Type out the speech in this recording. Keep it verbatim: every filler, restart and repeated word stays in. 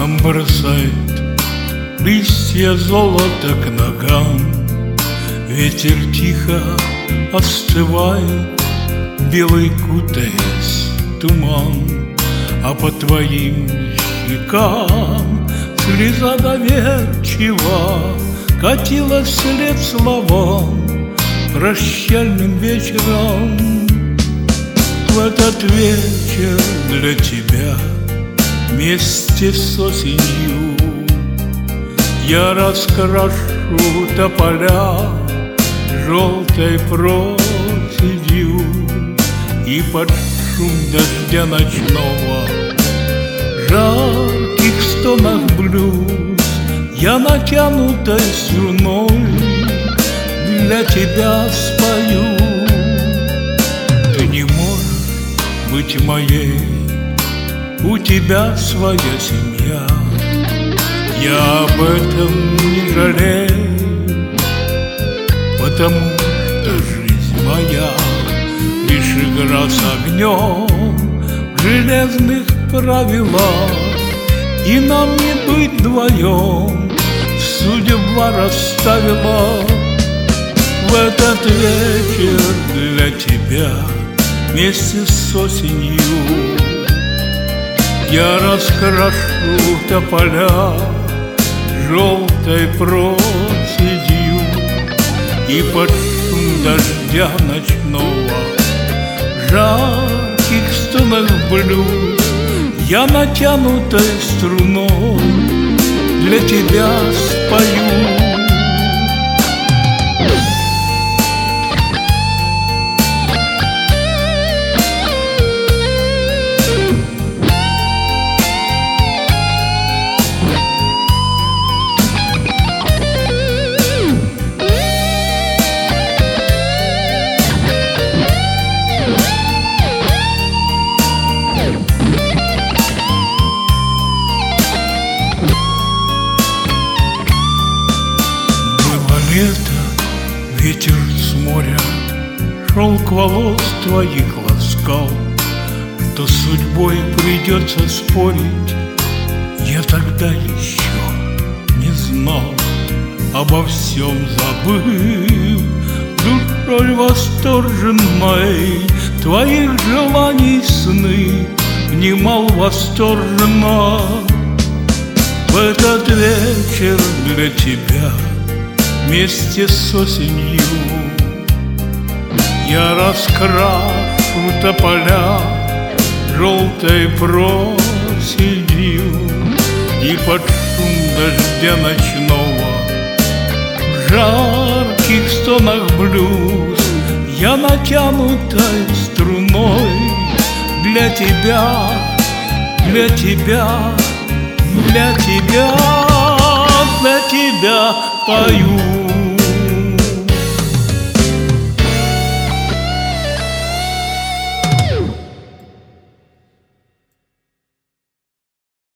Нам бросает листья золота к ногам. Ветер тихо остывает, белый кутаясь туман. А по твоим щекам слеза доверчива катилась вслед словам прощальным вечером. В этот вечер для тебя вместе с осенью я раскрашу тополя желтой проседью, и под шум дождя ночного в жарких стонах блюз я натянутой струной для тебя спою. Ты не можешь быть моей, у тебя своя семья. Я об этом не жалею, потому что жизнь моя лишь игра с огнем в железных правилах. И нам не быть вдвоем, судьба расставила в этот вечер для тебя вместе с осенью. Я раскрашу тополя желтой проседью, и под шум дождя ночного в жарких стонах блюз я натянутой струной для тебя спою. Лето, ветер с моря шелк волос твоих ласкал. Что с судьбой придется спорить, я тогда еще не знал. Обо всем забыв, душой восторженной твоих желаний сны внимал восторженно. В этот вечер для тебя вместе с осенью я раскрашу тополя желтой проседью, и под шум дождя ночного в жарких стонах блюз я натянутой струной для тебя, для тебя, для тебя, для тебя пою.